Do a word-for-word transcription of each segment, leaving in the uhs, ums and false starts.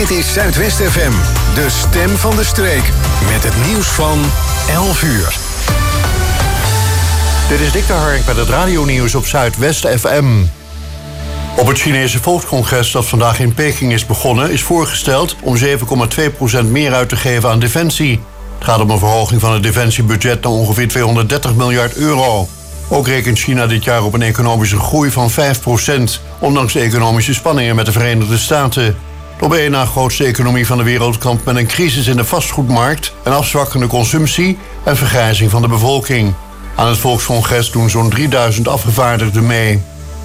Dit is Zuidwest F M, de stem van de streek. Met het nieuws van elf uur. Dit is Dick de Hark met het radionieuws op Zuidwest F M. Op het Chinese Volkscongres dat vandaag in Peking is begonnen, is voorgesteld om zeven komma twee procent meer uit te geven aan defensie. Het gaat om een verhoging van het defensiebudget naar ongeveer tweehonderddertig miljard euro. Ook rekent China dit jaar op een economische groei van vijf procent, ondanks de economische spanningen met de Verenigde Staten. De op één na grootste economie van de wereld kampt met een crisis in de vastgoedmarkt, een afzwakkende consumptie en vergrijzing van de bevolking. Aan het Volkscongres doen zo'n drieduizend afgevaardigden mee.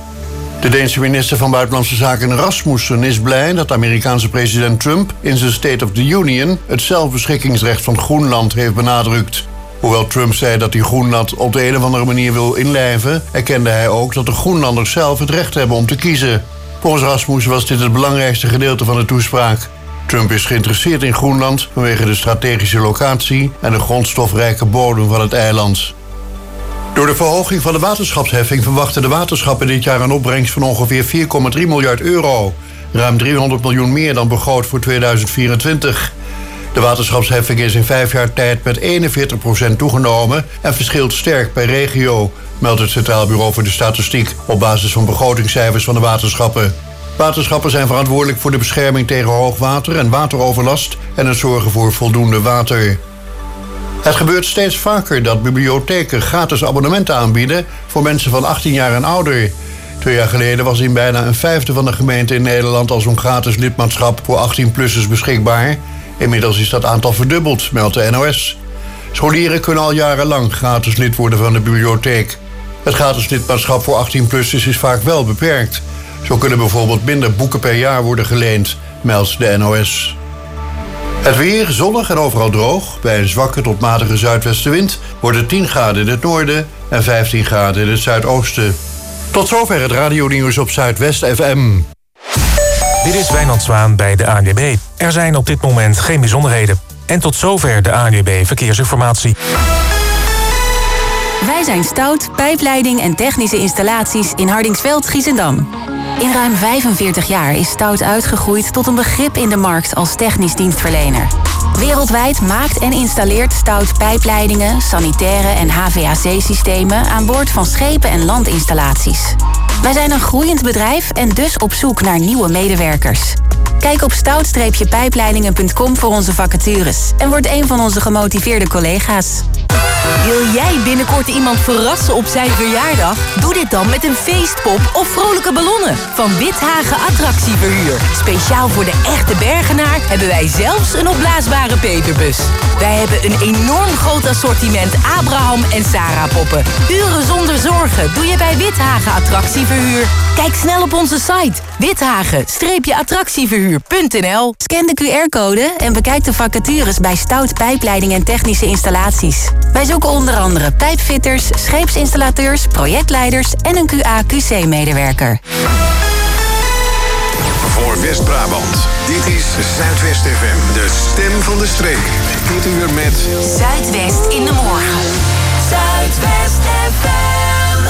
De Deense minister van Buitenlandse Zaken Rasmussen is blij dat de Amerikaanse president Trump in zijn State of the Union het zelfbeschikkingsrecht van Groenland heeft benadrukt. Hoewel Trump zei dat hij Groenland op de een of andere manier wil inlijven, erkende hij ook dat de Groenlanders zelf het recht hebben om te kiezen. Volgens Rasmussen was dit het belangrijkste gedeelte van de toespraak. Trump is geïnteresseerd in Groenland vanwege de strategische locatie en de grondstofrijke bodem van het eiland. Door de verhoging van de waterschapsheffing verwachten de waterschappen dit jaar een opbrengst van ongeveer vier komma drie miljard euro. Ruim driehonderd miljoen meer dan begroot voor tweeduizend vierentwintig. De waterschapsheffing is in vijf jaar tijd met eenenveertig procent toegenomen en verschilt sterk per regio, meldt het Centraal Bureau voor de Statistiek op basis van begrotingscijfers van de waterschappen. Waterschappen zijn verantwoordelijk voor de bescherming tegen hoogwater en wateroverlast en het zorgen voor voldoende water. Het gebeurt steeds vaker dat bibliotheken gratis abonnementen aanbieden voor mensen van achttien jaar en ouder. Twee jaar geleden was in bijna een vijfde van de gemeenten in Nederland al zo'n gratis lidmaatschap voor achttien-plussers beschikbaar. Inmiddels is dat aantal verdubbeld, meldt de N O S. Scholieren kunnen al jarenlang gratis lid worden van de bibliotheek. Het gratis lidmaatschap voor achttien-plussers is vaak wel beperkt. Zo kunnen bijvoorbeeld minder boeken per jaar worden geleend, meldt de N O S. Het weer zonnig en overal droog. Bij een zwakke tot matige zuidwestenwind wordt het tien graden in het noorden en vijftien graden in het zuidoosten. Tot zover het radionieuws op Zuidwest F M. Dit is Wijnand Zwaan bij de A N W B. Er zijn op dit moment geen bijzonderheden. En tot zover de A N W B Verkeersinformatie. Wij zijn Stout, pijpleiding en technische installaties in Hardingsveld, Giessendam. In ruim vijfenveertig jaar is Stout uitgegroeid tot een begrip in de markt als technisch dienstverlener. Wereldwijd maakt en installeert Stout pijpleidingen, sanitaire en H V A C-systemen aan boord van schepen en landinstallaties. Wij zijn een groeiend bedrijf en dus op zoek naar nieuwe medewerkers. Kijk op stout pijpleidingen punt com voor onze vacatures en word een van onze gemotiveerde collega's. Wil jij binnenkort iemand verrassen op zijn verjaardag? Doe dit dan met een feestpop of vrolijke ballonnen van Withagen Attractieverhuur. Speciaal voor de echte Bergenaar hebben wij zelfs een opblaasbare peperbus. Wij hebben een enorm groot assortiment Abraham en Sarah poppen. Uren zonder zorgen doe je bij Withagen Attractieverhuur. Kijk snel op onze site withagen attractieverhuur punt n l. Scan de Q R-code en bekijk de vacatures bij Stout Pijpleiding en Technische Installaties. Wij zoeken onder andere pijpfitters, scheepsinstallateurs, projectleiders en een Q A Q C-medewerker. Voor West-Brabant, dit is Zuidwest F M, de stem van de streek. Dit uur met Zuidwest in de morgen. Zuidwest F M.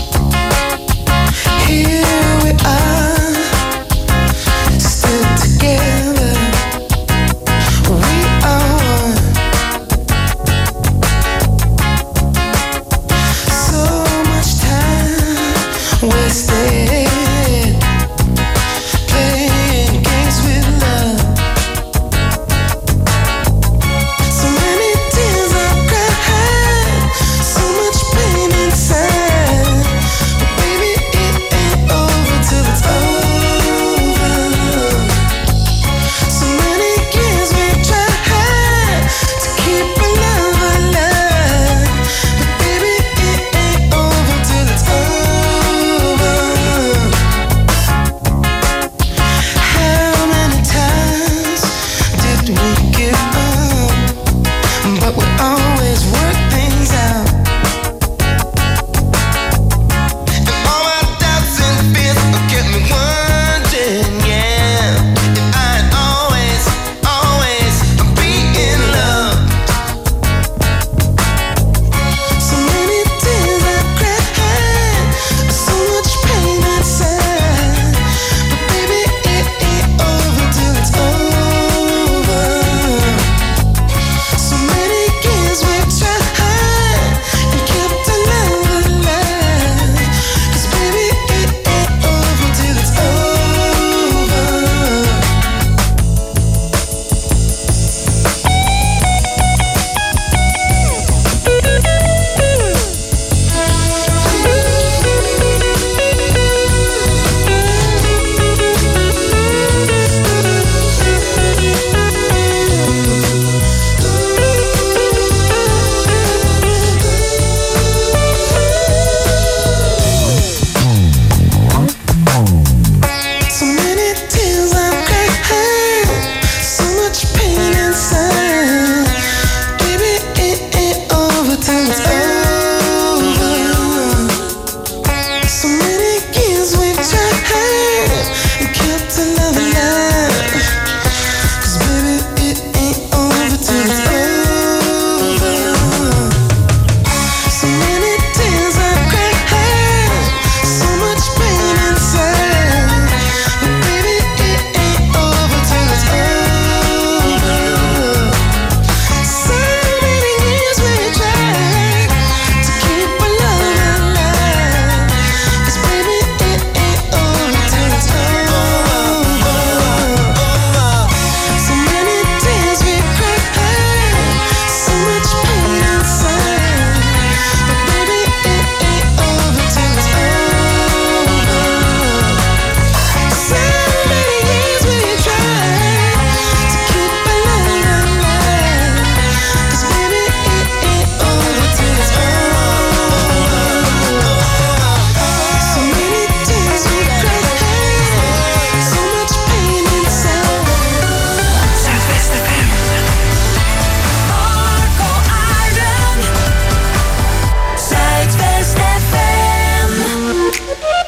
Here we are, still together.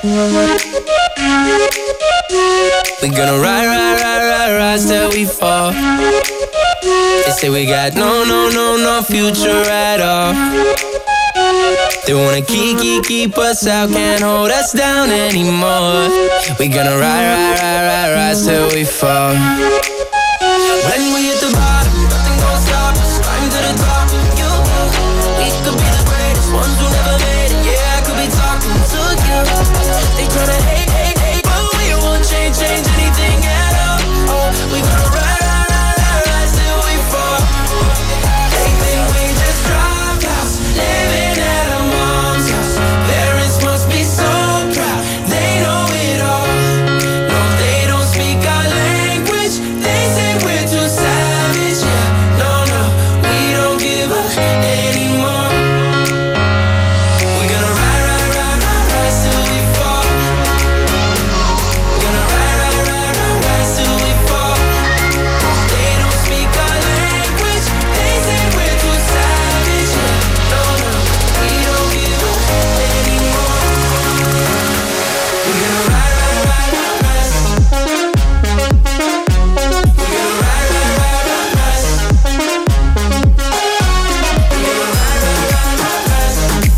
We gonna ride, ride, ride, ride, ride till we fall. They say we got no, no, no, no future at all. They wanna keep, keep, keep us out, can't hold us down anymore. We gonna ride, ride, ride, ride, ride till we fall. When we hit the bottom, nothing gon' stop us. Climb to the top, you, we could be the greatest ones who never made it. Yeah, I could be talking to you. They tryna hate, hate, hate, but we won't change, change anything at all. Oh, we gonna ride, ride, ride, ride, ride till we fall. They think we just dropped out, living at a mom's house. Parents must be so proud, they know it all. No, they don't speak our language, they say we're too savage. Yeah, no, no, we don't give up anymore. We're gonna ride, ride, ride, ride, ride till we fall. We're gonna ride, ride, ride, ride, ride till we fall. They don't speak our language, they say we're too savage. Yeah, no, no, we don't give up anymore. We're gonna ride, ride, ride, ride, ride. We're gonna ride, ride, ride, ride, ride. We're gonna ride, ride, ride, ride, ride.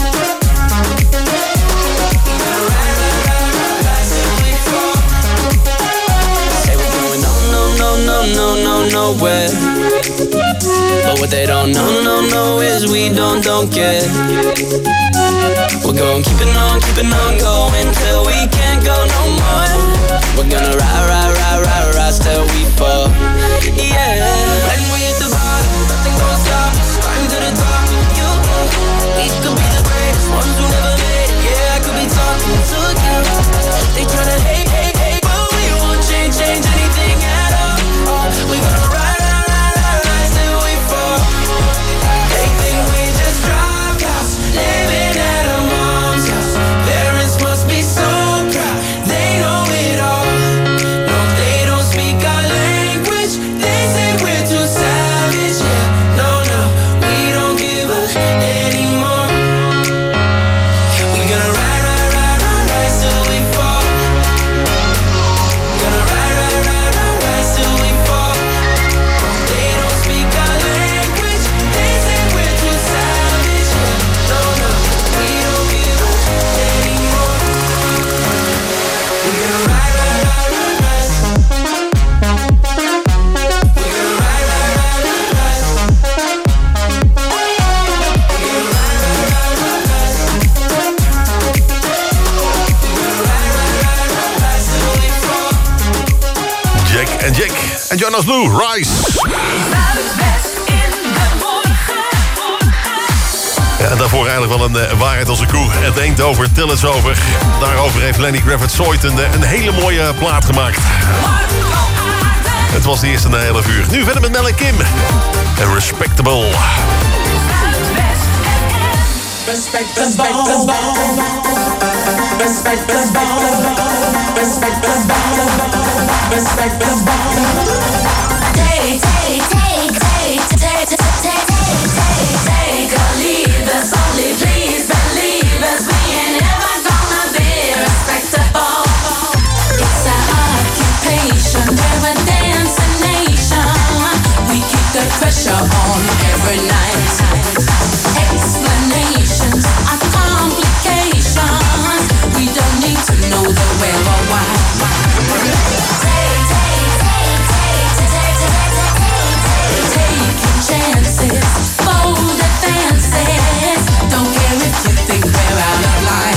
We're gonna ride, ride, ride, ride, ride till we fall. Say we're going no, no, no, no, no, no, nowhere. But what they don't know, no, no, is we don't, don't care. We're going keeping on, keeping on going till we can't go no more. We're gonna ride, ride, ride, ride, ride till we fall. Yeah. When we hit the bottom, nothing gon' stop us. Climb to the top, you, we could be the greatest ones who never made it. Yeah, I could be talking to you. They tryna hate, hate, hate, but we won't change, change anything at all. Oh, we gonna ride, ride, ride, ride, ride till we fall. They think we just dropped out, living at a mom's house. Parents must be so proud, they know it all. No, they don't speak our language, they say we're too savage. Yeah, no, no, we don't give up anymore. We gonna ride, ride, ride, ride, ride till we fall. Gonna ride, ride, ride, ride, ride till we fall. They don't speak our language, they say we're too savage. Yeah, no, no, we don't give up anymore. We gonna ride, ride, ride, ride, ride. We gonna ride, ride, ride, ride, ride. We gonna ride, ride, ride, ride, ride. Jack en Jack en Jonas Blue, Rise. Ja, en daarvoor eigenlijk wel een uh, waarheid als een koe. Het denkt over, tel het over. Daarover heeft Lenny Kravitz ooit een, een hele mooie plaat gemaakt. Het was de eerste na een half uur. Nu verder met Mel en Kim. En Respectable. Respect the ball. Respect the ball. Respect the ball. Respect the ball. Take, take, take, take, take, take, take, take, take a lead. That's only please believe us. We ain't ever gonna be respectable. It's our occupation. We're a dancing nation. We keep the pressure on every night. Explanations are complications. We don't need to know the where or why. Take, take, take, take, take, take, take, taking chances, bold advances. Don't care if you think we're out of line.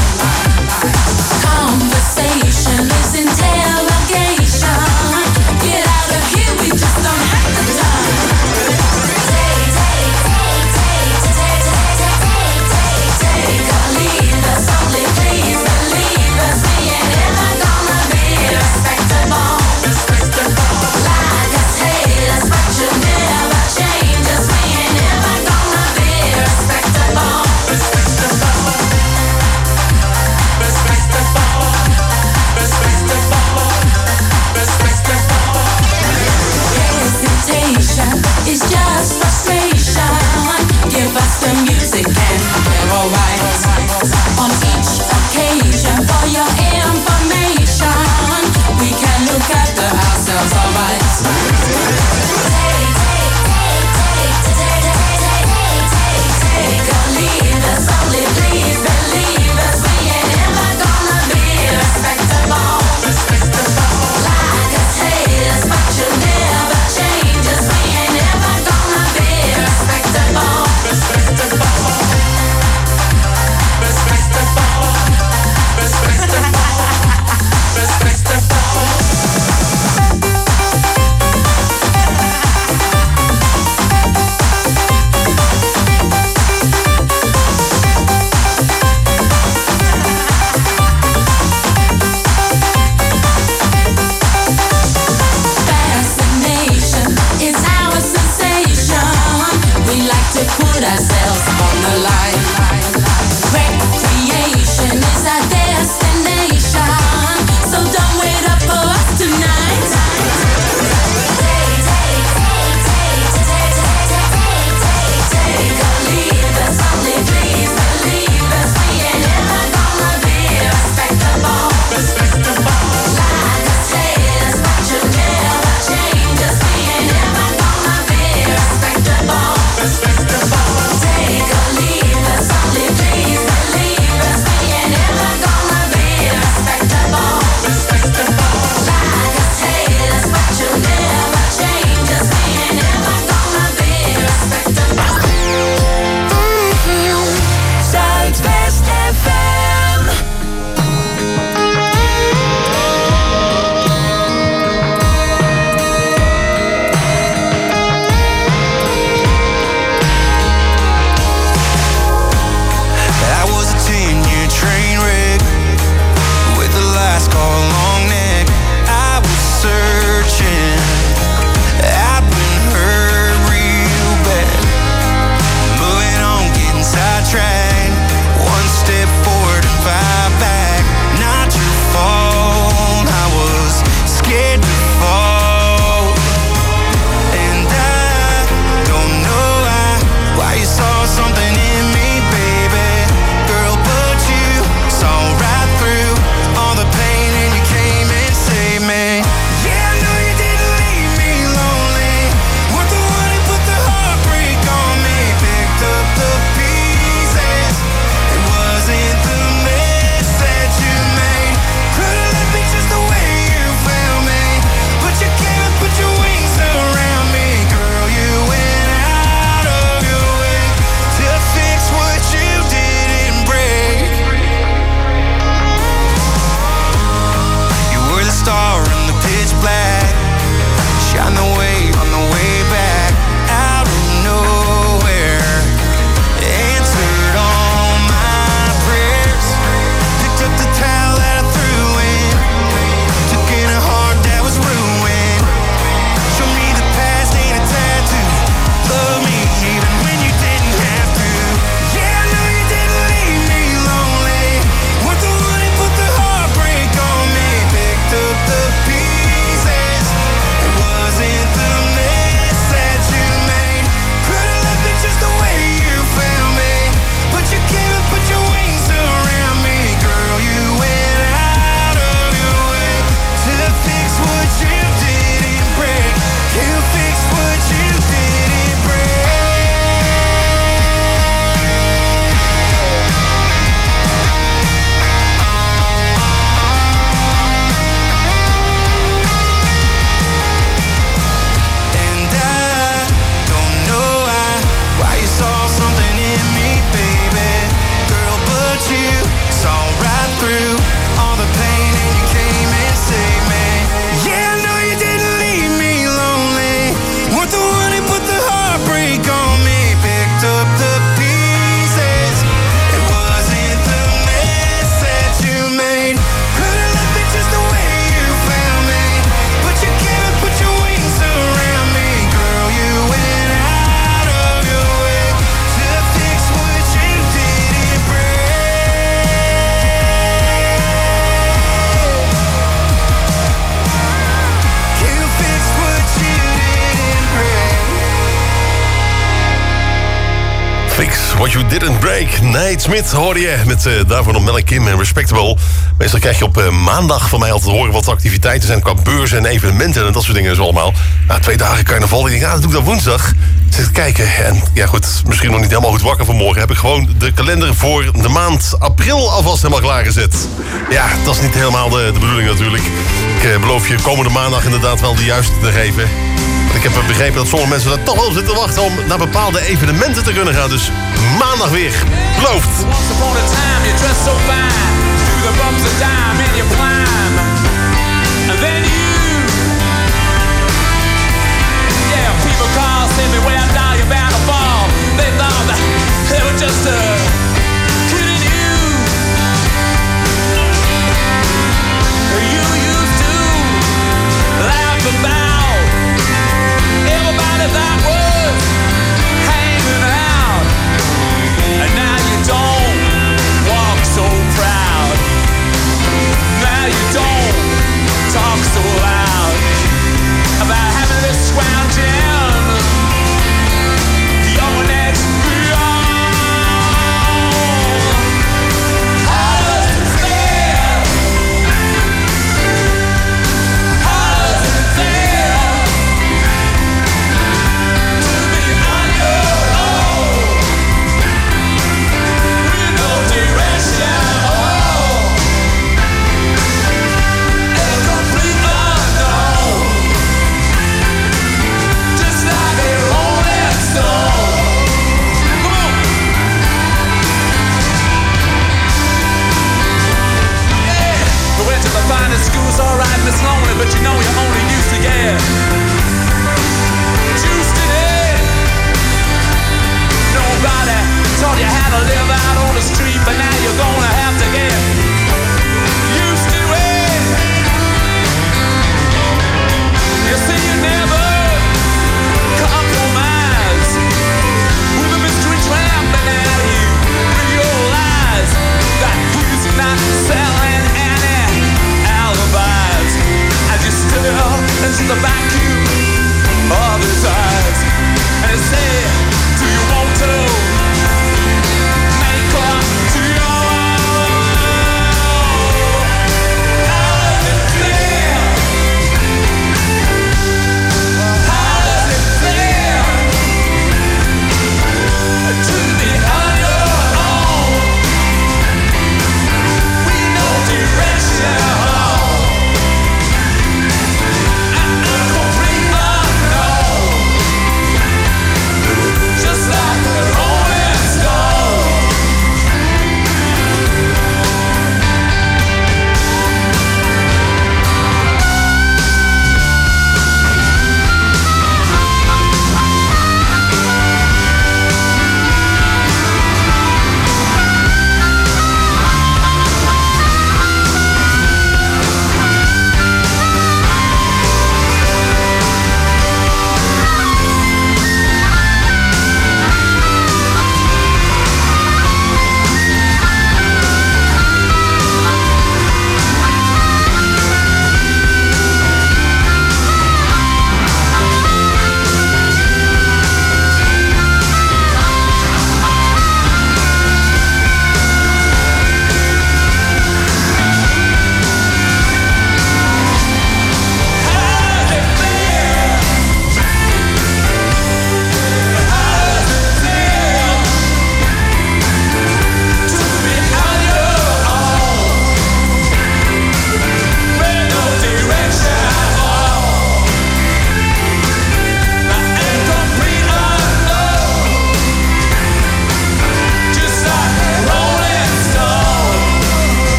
Conversation is interrogation. Get out of here, we just don't have the time. Take, take, take, take, take, take, take, take, take a lead. That's only please believe us. We ain't ever gonna be respectable. Like us, hate us, but you never change us. We ain't never gonna be respectable. Hesitation is just frustration. Give us the music and we're alright. On each occasion for your ear. themselves on the line. Recreation is our destination, so don't wait up for us tonight. Take a leave us, only please believe us. We ain't ever gonna be respectable. Like a sailors, but you never change us. We ain't ever gonna be respectable. Take a leave us, only please believe us. We ain't ever gonna be respectable. Like a sailors, but you never change us. We ain't ever gonna be respectable. Zuidwest F M. I was a ten-year train wreck with the last call long neck. I was searching, I've been hurt real bad. Moving on, getting sidetracked. One step forward and five back. Not your fault, I was scared to fall. And I don't know why, why you saw something in me, baby. Girl, but you saw right through all the pain and you came and saved me. Yeah, I know you didn't leave me lonely. Weren't the one who put the heartbreak on me. Picked up the pieces. It wasn't the mess that you made. Could've left me just the way you found me. But you came and put your wings around me. Girl, you went out of your way to fix what you didn't break. You were the star in the pitch black. Shine the way on the way back. Out of nowhere, answered all my prayers. Picked up the towel that I threw in. Took in a heart that was ruined. Show me the past ain't a tattoo. Love me even when you didn't have to. Yeah, I know you didn't leave me lonely. Weren't the one who put the heartbreak on me. Picked up the pieces. It wasn't the mess that you made. Could've left me just the way you found me. But you came and put your wings around me. Girl, you went out of your way to fix what you didn't break. You fixed what you didn't break. And I don't know why, why you saw something in me, baby. Girl, but you saw right through all the pain and you came and saved me. Yeah, I know you didn't leave me lonely. Weren't the one who put the heartbreak on me. Picked up the pieces. It wasn't the mess that you made. Could've left me just the way you found me. But you came and put your wings around me. Girl, you went out of your way to fix what you didn't break. You fixed what you didn't break. Fix What You Didn't Break. Nate Smith hoorde je met uh, daarvoor nog Mel en Kim en Respectable. Meestal krijg je op uh, maandag van mij altijd te horen wat de activiteiten zijn qua beurzen en evenementen en dat soort dingen zo allemaal. Na twee dagen carnaval, ik denk, ah, dat doe ik dan woensdag. Zit te kijken en ja goed, misschien nog niet helemaal goed wakker vanmorgen. Heb ik gewoon de kalender voor de maand april alvast helemaal klaargezet. Ja, dat is niet helemaal de, de bedoeling natuurlijk. Ik uh, beloof je komende maandag inderdaad wel de juiste te geven. Ik heb begrepen dat sommige mensen er toch wel op zitten te wachten om naar bepaalde evenementen te kunnen gaan. Dus maandag weer. Beloofd. Once upon a time you dressed so fine, through the bumps of time in your prime. And then you, yeah, people call, say me where down you're bound to fall. They thought that they were just uh, kidding you. You used to laugh about everybody that was hanging out.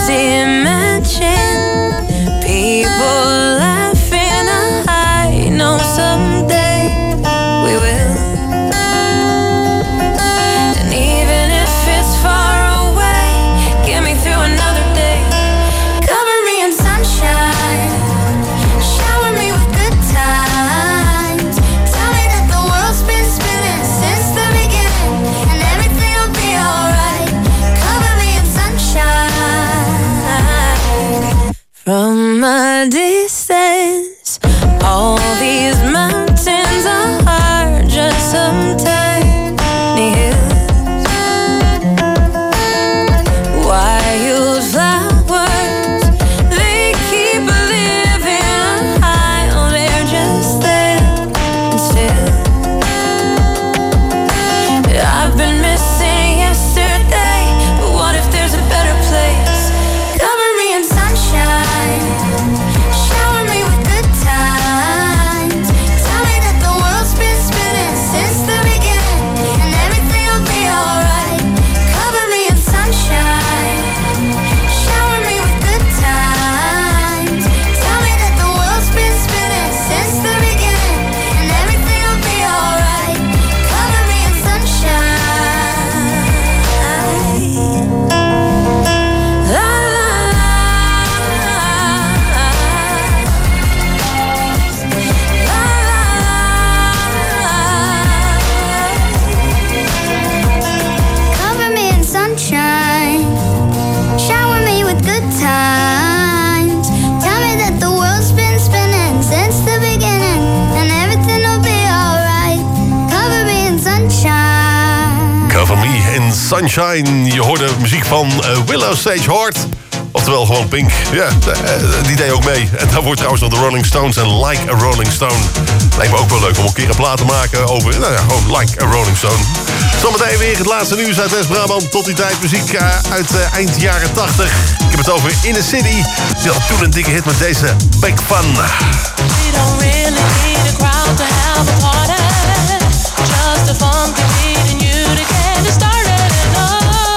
just imagine people laughing. I know someday we will. And even if it's far away, get me through another day. Cover me in sunshine, shower me with good times. Tell me that the world's been spinning since the beginning, and everything will be alright. Cover me in sunshine. From a distance, all these mountains are just some tiny hills. Wild flowers, they keep living high. Oh, they're just there and still. I've been missing yesterday, but what if there's a better place? Cover me in sunshine, shower me with good times. Tell me that the world's been spinning since the beginning, and everything will be alright. Cover me in sunshine, shower me with good times. Tell me that the world's been spinning since the beginning, and everything will be alright. Cover me in sunshine. La la Cover me in sunshine, shower me with good times. Tell me that the world's been spinning since the beginning, and everything will be alright. Cover me in sunshine. Cover Me in Sunshine. Je hoorde muziek van uh, Willow Sage Hort. Oftewel gewoon Pink. Ja, uh, die deed ook mee. En daar wordt trouwens nog de Rolling Stones en Like a Rolling Stone. Lijkt me ook wel leuk om een keer een plaat te maken over, nou ja, gewoon Like a Rolling Stone. Zometeen weer het laatste nieuws uit West-Brabant. Tot die tijd muziek uh, uit uh, eind jaren tachtig. Ik heb het over Inner City. Die had toen een dikke hit met deze Big Fun. We don't really need a crowd to have a party. Just a funky beat and you to get it started. And oh,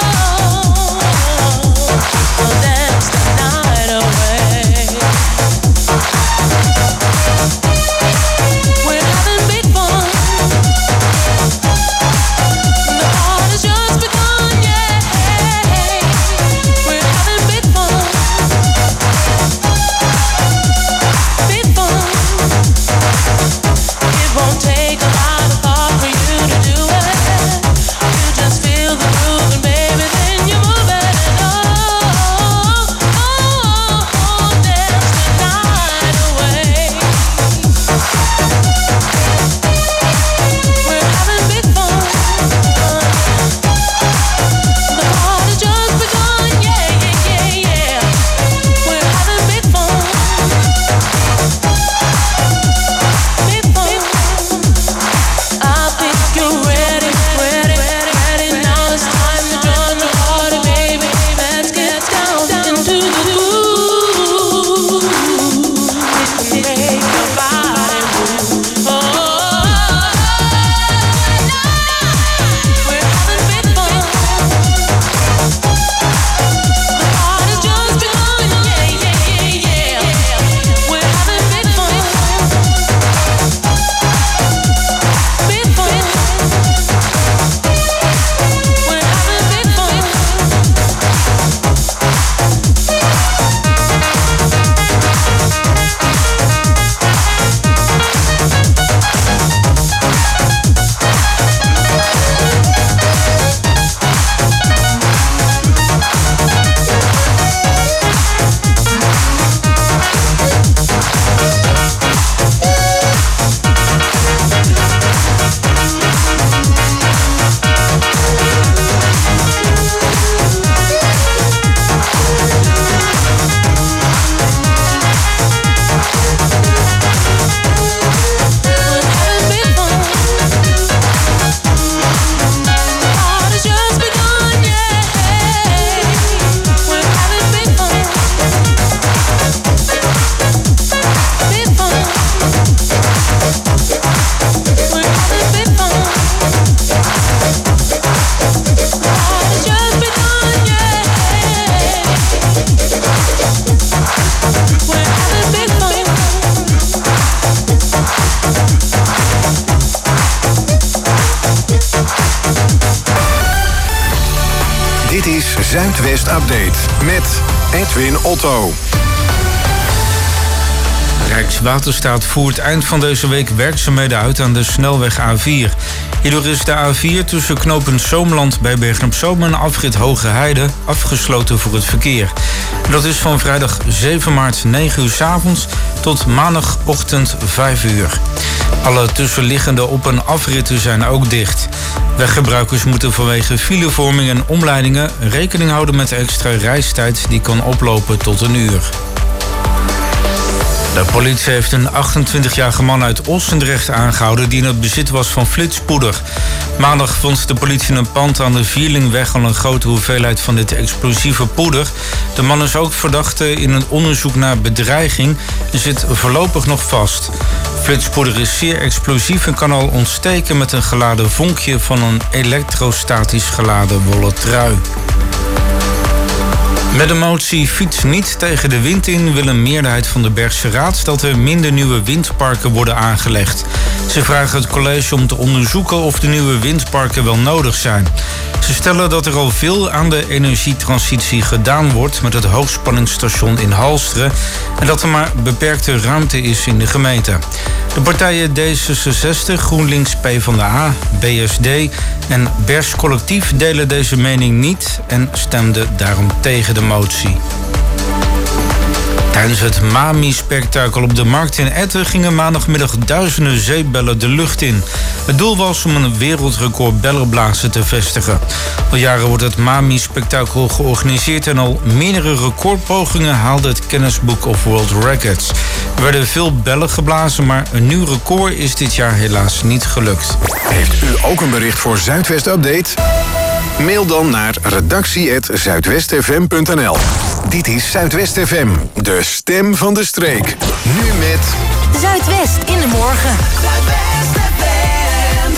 we'll dance the night away. We're having big fun. The party's just begun, yeah. We're having big fun. Big fun. Zuidwest Update met Edwin Otto. Rijkswaterstaat voert eind van deze week werkzaamheden uit aan de snelweg A vier. Hierdoor is de A vier tussen knooppunt Zoomland bij Bergen-op-Zoom en afrit Hoge Heide afgesloten voor het verkeer. Dat is van vrijdag zeven maart negen uur 's avonds tot maandagochtend vijf uur. Alle tussenliggende op- en afritten zijn ook dicht. Weggebruikers moeten vanwege filevorming en omleidingen rekening houden met extra reistijd die kan oplopen tot een uur. De politie heeft een achtentwintigjarige man uit Ossendrecht aangehouden die in het bezit was van flitspoeder. Maandag vond de politie in een pand aan de Vierlingweg al een grote hoeveelheid van dit explosieve poeder. De man is ook verdachte in een onderzoek naar bedreiging en zit voorlopig nog vast. Flitspoeder is zeer explosief en kan al ontsteken met een geladen vonkje van een elektrostatisch geladen wollen trui. Met de motie Fiets niet tegen de wind in wil een meerderheid van de Bergse Raad dat er minder nieuwe windparken worden aangelegd. Ze vragen het college om te onderzoeken of de nieuwe windparken wel nodig zijn. Ze stellen dat er al veel aan de energietransitie gedaan wordt met het hoogspanningsstation in Halsteren en dat er maar beperkte ruimte is in de gemeente. De partijen D zesenzestig, GroenLinks, PvdA, B S D en Bergs Collectief delen deze mening niet en stemden daarom tegen de motie. Tijdens het Mami-spektakel op de Markt in Etten gingen maandagmiddag duizenden zeebellen de lucht in. Het doel was om een wereldrecord bellenblazen te vestigen. Al jaren wordt het Mami-spektakel georganiseerd en al meerdere recordpogingen haalde het Guinness Book of World Records. Er werden veel bellen geblazen, maar een nieuw record is dit jaar helaas niet gelukt. Heeft u ook een bericht voor Zuidwest Update? Mail dan naar redactie at zuidwestfm punt n l. Dit is Zuidwest F M, de stem van de streek. Nu met Zuidwest in de morgen. Zuidwest F M.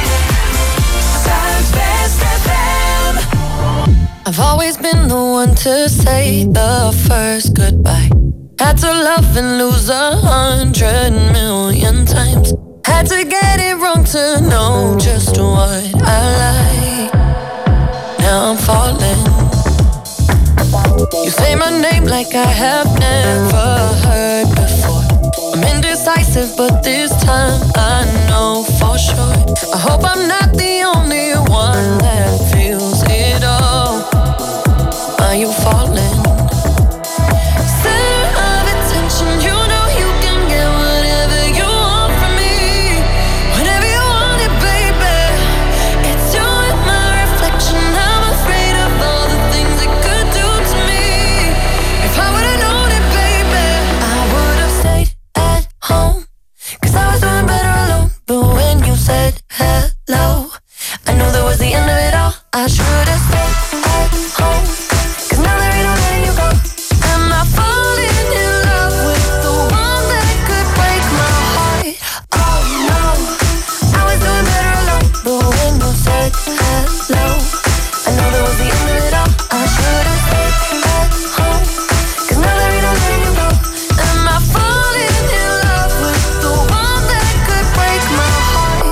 Zuidwest F M. I've always been the one to say the first goodbye. Had to love and lose a hundred million times. Had to get it wrong to know just what I like. Now I'm falling. You say my name like I have never heard before. I'm indecisive, but this time I know for sure. I hope I'm not the only one that feels it all. Are you falling? Center of attention, you know you can get whatever you want from me. Whenever you want it, baby. It's you and my reflection. I'm afraid of all the things it could do to me. If I would've known it, baby, I would've stayed at home. Cause I was doing better alone. But when you said hello, I knew that was the end of it all. I should've stayed at home. Cause now there ain't no letting you go. Am I falling in love with the one that could break my heart? Oh no, I was doing better alone. But when you said hello, I know that was the end of it all. I should've stayed at home. Cause now there ain't no letting you go. Am I falling in love with the one that could break my heart?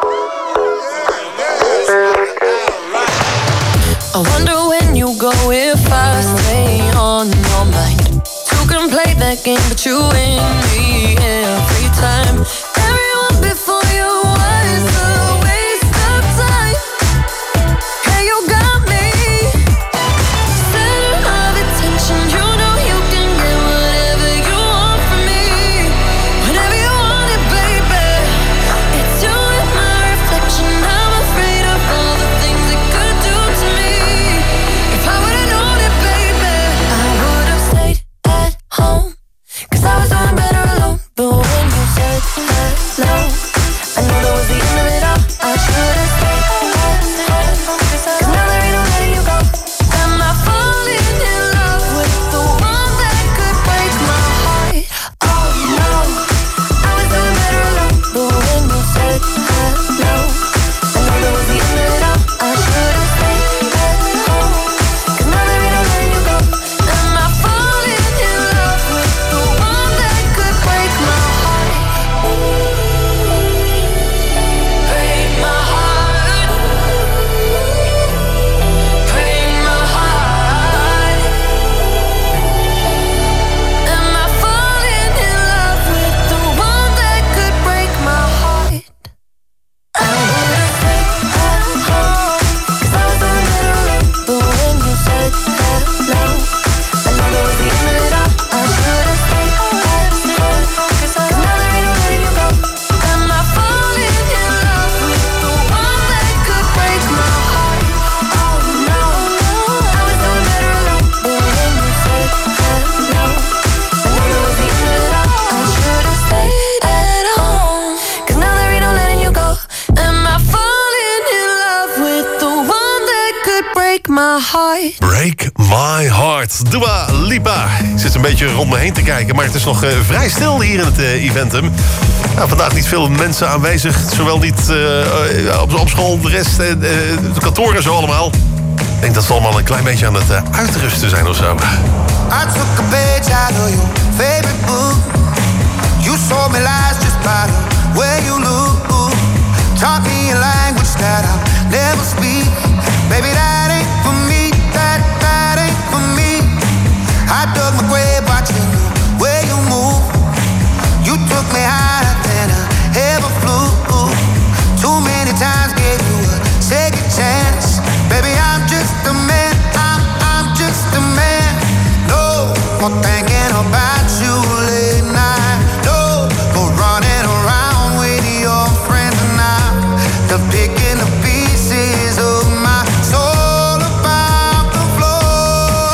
I wonder when you go if I stay on your mind. Two can play that game, but you win me every time. Everyone before you was a waste of time. Hey, you got me. Center of attention, you know you can get whatever you want from me. Whenever you want it, baby. It's you and my reflection. I'm afraid of all the things it could do to me. If I would've known it, baby, I would've stayed at home. Cause I was doing better alone. But when you said my heart. Break my heart. Dua Lipa. Ik zit een beetje rond me heen te kijken, maar het is nog uh, vrij stil hier in het uh, eventum. Nou, vandaag niet veel mensen aanwezig. Zowel niet uh, op, op school, de rest, uh, de kantoor en zo allemaal. Ik denk dat ze allemaal een klein beetje aan het uh, uitrusten zijn of zo. I took a page out of your favorite book. You sold me lies just by the way you look. Taught me a language that I'll never speak. Baby, that ain't for me, that, that ain't for me. I dug my grave watching the way you move. You took me higher than I ever flew. Too many times gave you a second chance. Baby, I'm just a man, I'm, I'm just a man. No more thinking about you late night. No more running around with your friends now. The picking the pieces of my soul about the floor.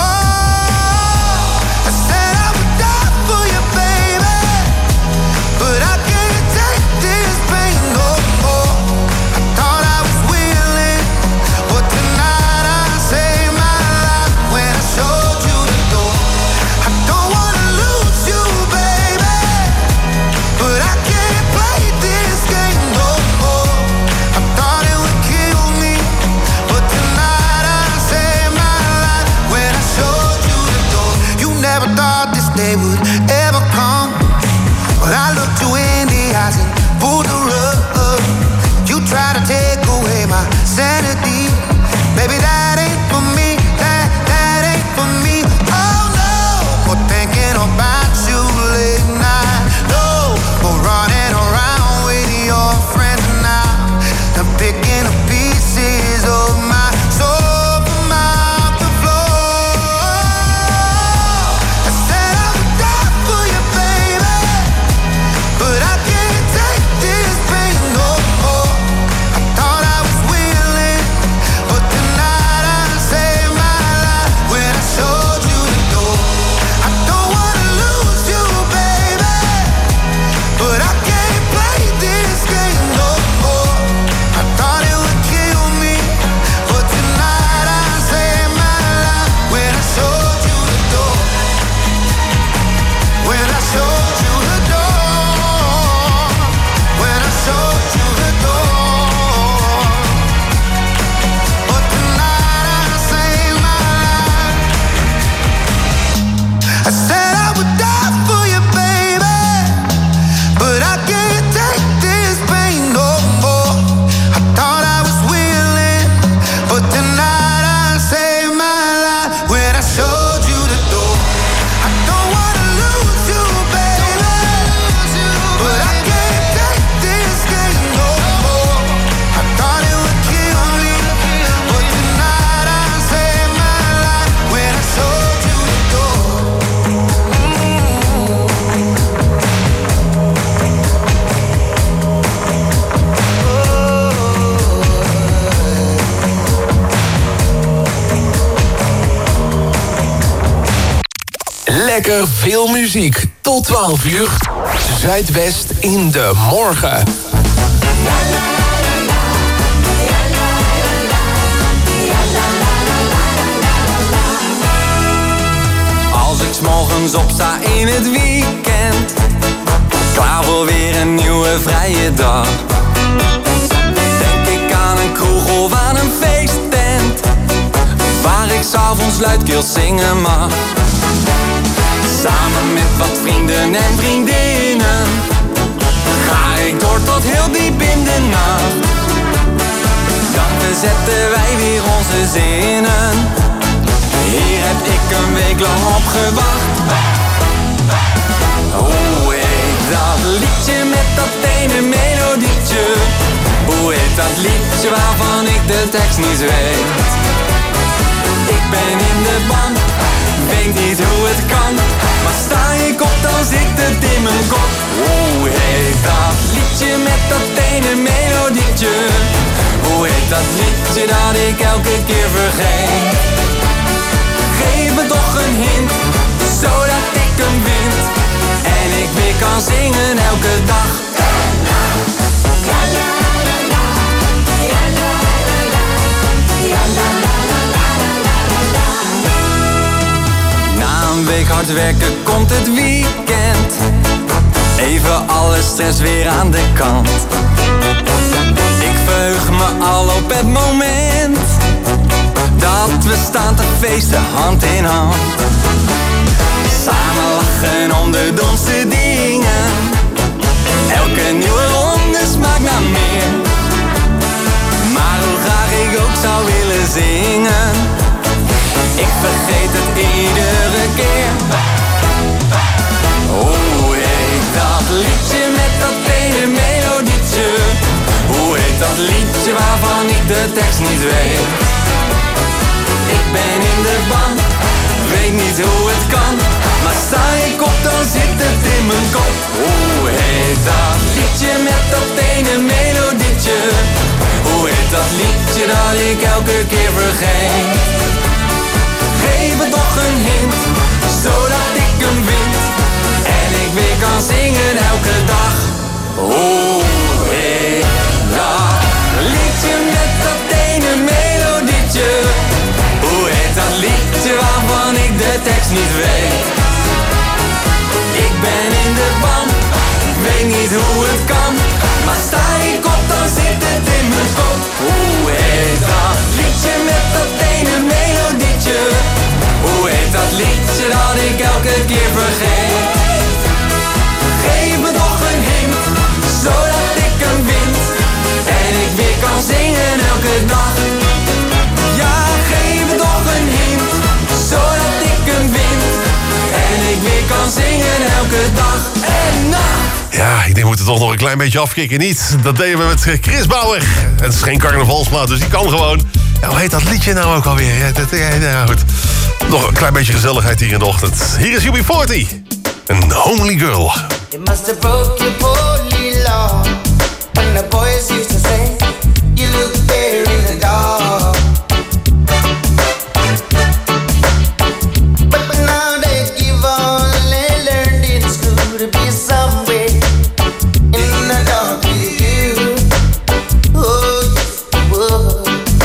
I said I would die for you, baby, but I can't take this pain no more. I thought I was willing, but tonight I saved my life when I showed you the door. I don't wanna lose you, baby, but I can't play this game no more. I thought it would kill me, but tonight I saved my life when I showed you the door. You never thought this day would ever come, but I looked you in the eyes and pulled the rug. You try to take away my sanity. Baby, that ain't for me, that, that ain't for me. Oh no, more thinking about you late night. No, more running around with your friends now. I'm picking the pieces of my soul from out the floor. I said I would die for you, baby, but I can't take this pain no more. I thought I was willing, but tonight I saved my life when I showed you the door. I don't wanna lose you, baby, but I can't play this game no more. I thought it would kill me, but tonight I saved my life when I showed you the door. When I showed you the door. When I showed you the door. But tonight I saved my life. I said I would die for you, baby, but I can't take this pain no more. I thought I was willing, but tonight I saved my life when I showed you the door. I don't wanna lose you, baby, but I can't take this game no more. I thought it would kill me, but tonight I saved my life when I showed you the door. Lekker veel muziek. Tot twaalf uur. Zuidwest in de morgen. Als ik 's morgens opsta in het weekend, klaar voor weer een nieuwe vrije dag. Denk ik aan een kroeg of aan een feesttent, waar ik 's avonds luidkeels zingen mag. Samen met wat vrienden en vriendinnen ga ik door tot heel diep in de nacht. Dan verzetten wij weer onze zinnen. Hier heb ik een week lang op gewacht. Hoe heet dat liedje met dat ene melodietje? Hoe heet dat liedje waarvan ik de tekst niet weet? Ik ben in de ban, weet niet hoe het kan, maar sta ik op dan zit het in mijn kop. Hoe heet dat liedje met dat ene melodietje? Hoe heet dat liedje dat ik elke keer vergeet? Geef me toch een hint, zodat ik hem vind en ik weer kan zingen elke dag. week hard werken komt het weekend. Even alle stress weer aan de kant. Ik verheug me al op het moment dat we staan te feesten hand in hand. Samen lachen om de domste dingen. Elke nieuwe ronde smaakt naar meer. Maar hoe graag ik ook zou willen zingen, ik vergeet het iedere keer. Hoe heet dat liedje met dat ene melodietje? Hoe heet dat liedje waarvan ik de tekst niet weet? Ik ben in de ban, weet niet hoe het kan, maar sta ik op dan zit het in mijn kop. Hoe heet dat liedje met dat ene melodietje? Hoe heet dat liedje dat ik elke keer vergeet? Geef me toch een hint, zodat ik hem vind en ik weer kan zingen elke dag. Hoe heet dat liedje met dat ene melodietje? Hoe heet dat liedje waarvan ik de tekst niet weet? Ik ben in de ban, weet niet hoe het kan, maar sta ik op dan zit het in mijn kop. Hoe heet dat liedje met dat ene melodietje? Hoe heet dat liedje dat ik elke keer vergeet? Geef me toch een hint, zodat ik hem vind en ik weer kan zingen elke dag. Ja, geef me toch een hint, zodat ik hem vind en ik weer kan zingen elke dag en nacht. Ja, ik denk we moeten toch nog een klein beetje afkicken, niet? Dat deden we met Chris Bauer. Het is geen carnavalsplaat, dus die kan gewoon. Ja, hoe heet dat liedje nou ook alweer? Ja, dat, ja, ja, goed. Nog een klein beetje gezelligheid hier in de ochtend. Hier is U B forty, een Homely Girl. It must have broke your poorly law when the boys used to say you look fair in the dark. But now that you've only learned in school to be somewhere in the dark with you. Oh, yes, you would.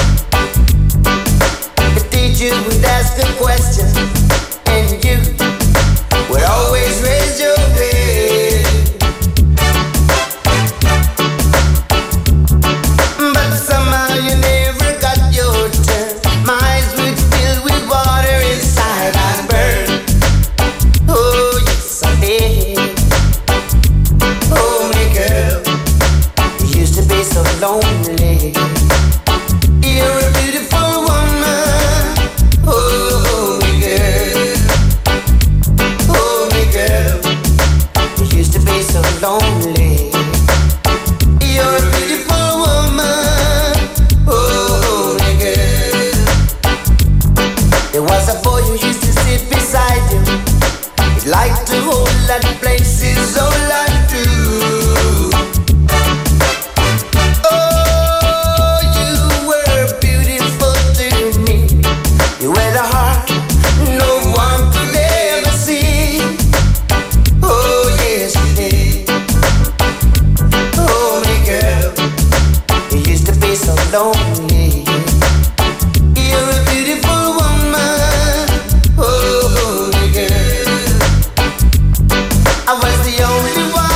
The teacher would ask a question and you would always raise your head. But somehow you never got your turn. My eyes would fill with water inside and burn. Oh, yes, I did. Oh, my girl, you used to be so lonely. You're a beautiful woman. Oh, my girl. Oh, my girl, you used to be so lonely. You're a beautiful woman. Oh, my girl. There was a boy who used to sit beside you. He'd like to hold that places all I do. Oh, you were beautiful to me. You had a heart no one could ever see. Oh, yes, you did. Oh, my girl, you used to be so lonely. You're a beautiful woman. Oh, my girl, I was the only one.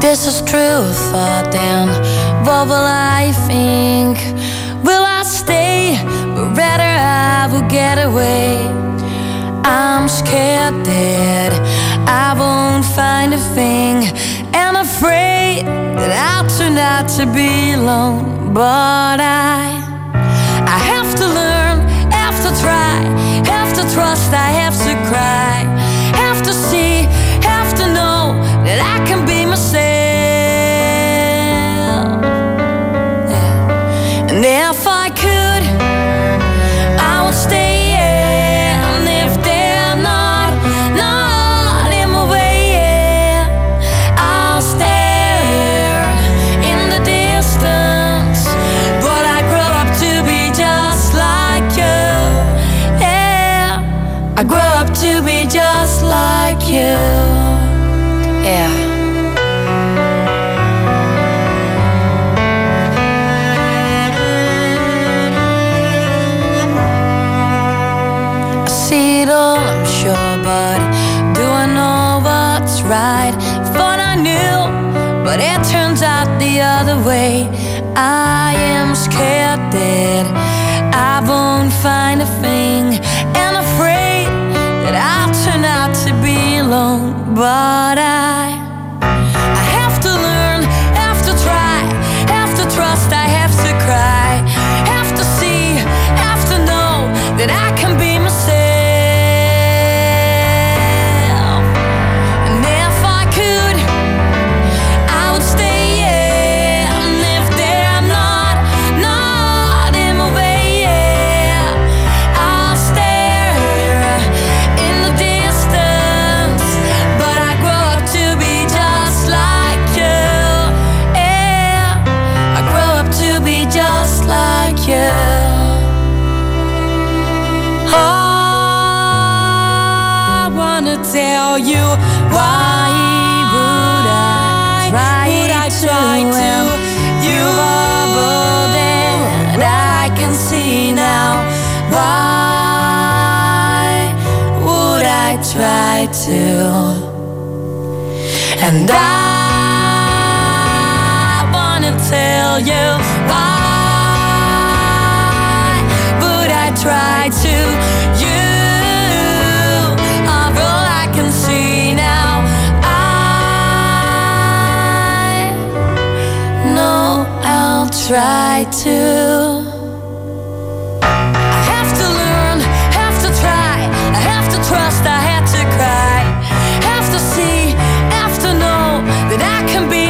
this is true thought, then what will I think? Will I stay? But rather I will get away. I'm scared that I won't find a thing, and afraid that I'll turn out to be alone. But I, I have to learn, have to try, have to trust, I have to cry, have to see, have to know that I can be myself. Yeah. And if I could, I would stay. And if they're not, not in my way, yeah, I'll stare in the distance. But I grow up to be just like you. Yeah, I grow up to be just like you. Yeah. I see it all, I'm sure, but do I know what's right? Thought I knew, but it turns out the other way. I am scared that I won't find a thing, and afraid that I'll turn out to be alone. But I, I have to learn, have to try, have to trust, I have to cry, have to see, have to know that I can be myself. And if I could, I would stay. Yeah. And if they're not, not in my way, yeah, I'll stare in the distance. But I grow up to be just like you. Yeah, I grow up to be just like you. I wanna tell you why would I try, would I try to? You are bold and I can see now. Why would I try to? And I wanna tell you why would I try to? You are all I can see now. I know I'll try to. I have to learn, have to try, I have to trust, I have to cry, have to see, have to know that I can be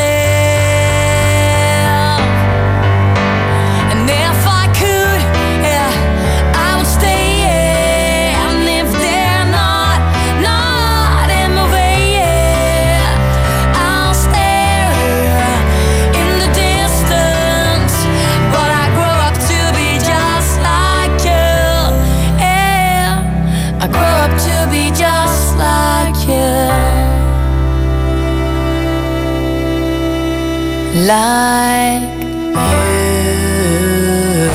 myself. And if I could, yeah, I would stay. Yeah. And if they're not, not in my way, yeah, I'll stare in the distance. But I grow up to be just like you. Yeah, I grow up to be just like you. Like you.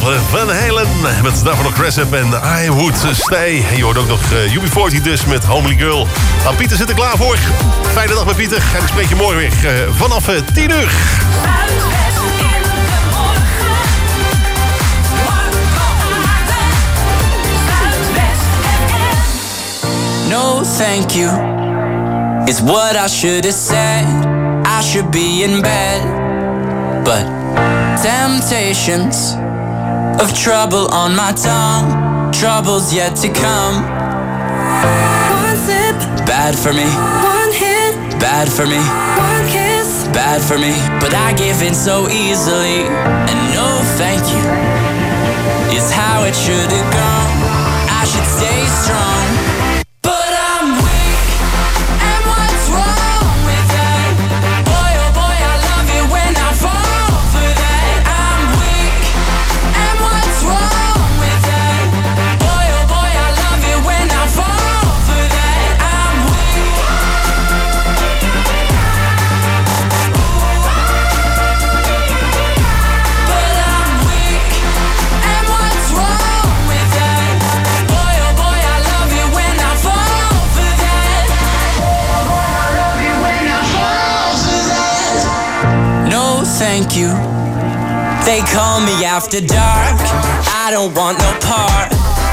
Van Halen met daarvoor nog Cressip en I Would Stay. En je hoort ook nog uh, U B veertig dus met Homely Girl. Nou, Pieter zit er klaar voor. Fijne dag met Pieter. En ik spreek je morgen weer uh, vanaf uh, tien uur. No, thank you. It's what I should have said. I should be in bed. But temptations of trouble on my tongue. Trouble's yet to come. One sip, Bad for me. one hit, Bad for me. one kiss. Bad for me. But I give in so easily. And no, thank you. Is how it should have gone. I should stay strong. But I'm weak. And what's wrong with that? Boy, oh boy, I love it when I fall for that. I'm weak. And what's wrong with that? Boy, oh boy, I love it when I fall for that. I'm weak. But I'm weak. And what's wrong with that? Boy, oh boy, I love it when I fall for that. No, thank you. They call me after dark. I don't want no part.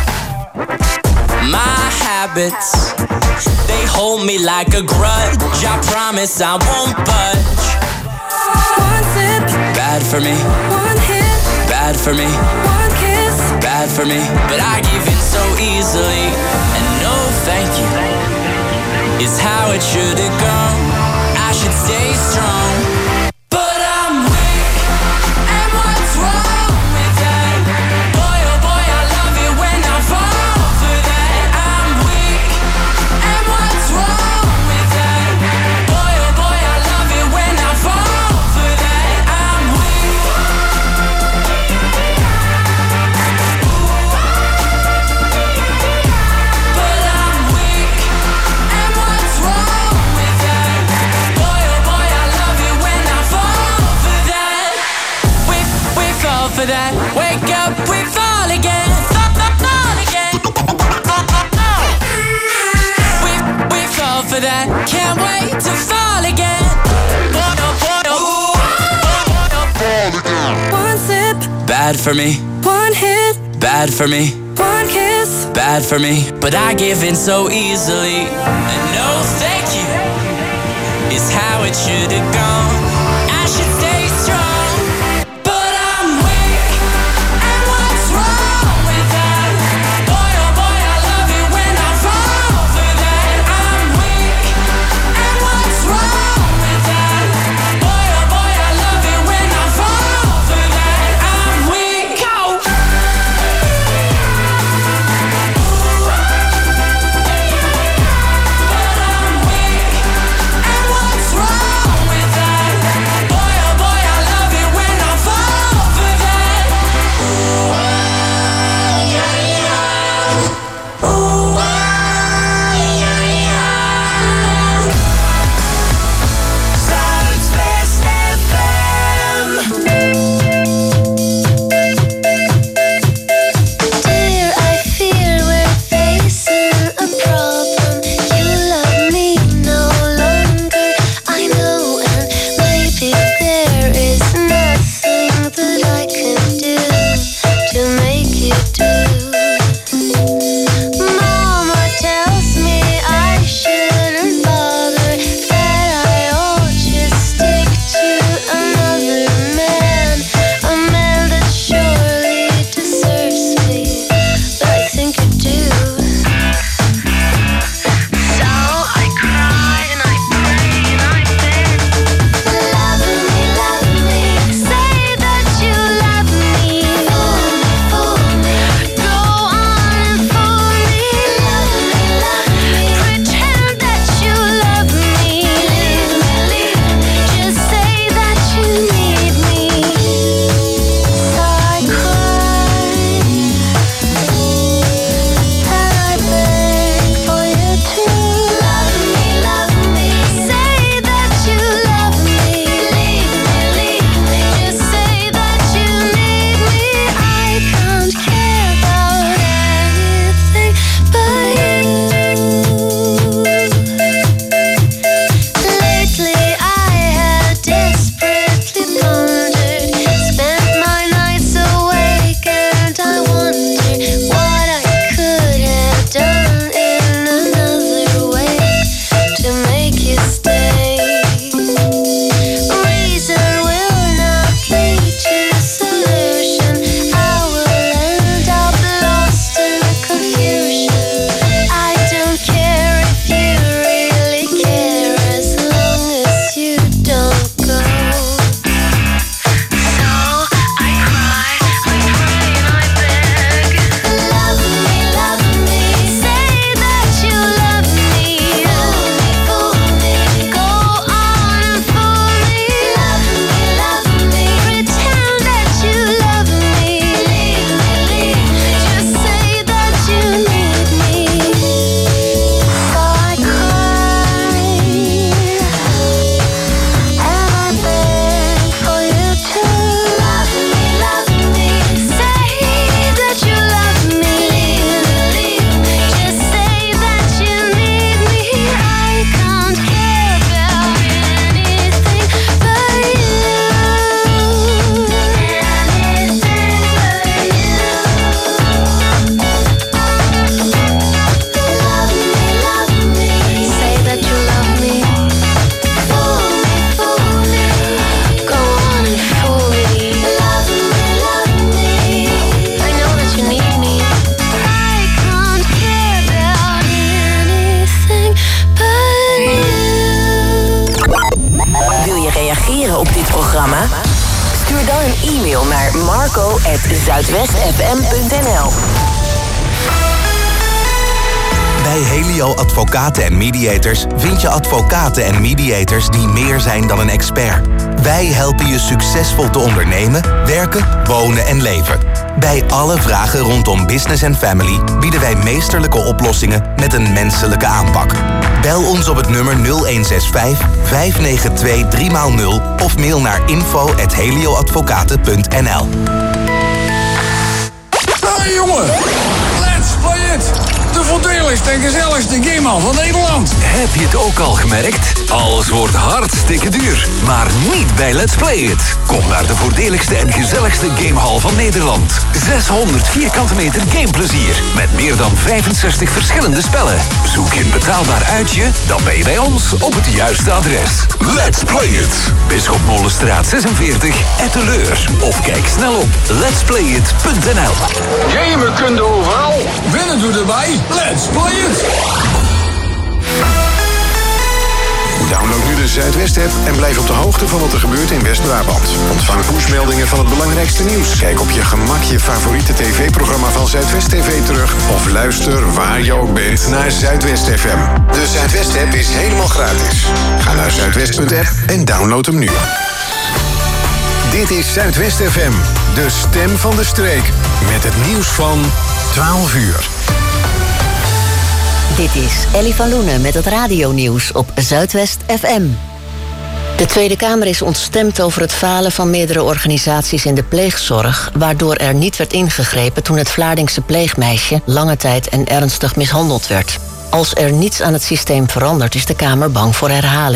My habits, they hold me like a grudge. I promise I won't budge. One sip, Bad for me, one hit, bad for me, one kiss. bad for me. But I give in so easily. And no, thank you. Is how it should have gone. I should stay strong. But I'm weak. And what's wrong with that? Boy, oh boy, I love it when I fall for that. I'm weak. And what's wrong with that? Boy, oh boy, I love it when I fall for that. I'm weak. But I'm weak. And what's wrong with that? Boy, oh boy, I love it when I fall for that. We, we fall for that. Wake up, we fall again. Fall, fall, fall again. We, we fall for that. Can't wait to fall again. Boy, oh boy, oh. One sip, Bad for me, one hit, bad for me, one kiss. bad for me. But I give in so easily. And no, thank you. Is how it should have gone. I should stay strong. But I'm weak. And what's wrong with that? Boy, oh boy, I love it when I fall for that. I'm weak. And what's wrong with that? Boy, oh boy, I love it when I fall for that. I'm weak. Go. But I'm weak. And what's wrong with reageren op dit programma? Stuur dan een e-mail naar marco at zuidwest f m punt n l. Bij Helio Advocaten en Mediators vind je advocaten en mediators die meer zijn dan een expert. Wij helpen je succesvol te ondernemen, werken, wonen en leven. Bij alle vragen rondom business en family bieden wij meesterlijke oplossingen met een menselijke aanpak. Bel ons op het nummer nul een zes vijf, vijf negen twee, drie nul of mail naar info at helioadvocaten punt n l. Hey jongen, let's play it! De voordeligste en gezelligste gamehal van Nederland. Heb je het ook al gemerkt? Alles wordt hartstikke duur. Maar niet bij Let's Play It. Kom naar de voordeligste en gezelligste gamehal van Nederland. zeshonderd vierkante meter gameplezier. Met meer dan vijfenzestig verschillende spellen. Zoek je een betaalbaar uitje? Dan ben je bij ons op het juiste adres. Let's Play It. Bisschopmolenstraat zesenveertig, Etteleur. Of kijk snel op lets play it punt n l. Gamen kun je overal. Winnen doe erbij. Let's play it! Download nu de Zuidwest-app en blijf op de hoogte van wat er gebeurt in West-Brabant. Ontvang pushmeldingen van het belangrijkste nieuws. Kijk op je gemak je favoriete tv-programma van Zuidwest T V terug. Of luister waar je ook bent naar Zuidwest F M. De Zuidwest-app is helemaal gratis. Ga naar zuidwest punt app en download hem nu. Dit is Zuidwest F M, de stem van de streek. Met het nieuws van twaalf uur. Dit is Ellie van Loenen met het radionieuws op Zuidwest F M. De Tweede Kamer is ontstemd over het falen van meerdere organisaties in de pleegzorg, waardoor er niet werd ingegrepen toen het Vlaardingse pleegmeisje lange tijd en ernstig mishandeld werd. Als er niets aan het systeem verandert, is de Kamer bang voor herhaling.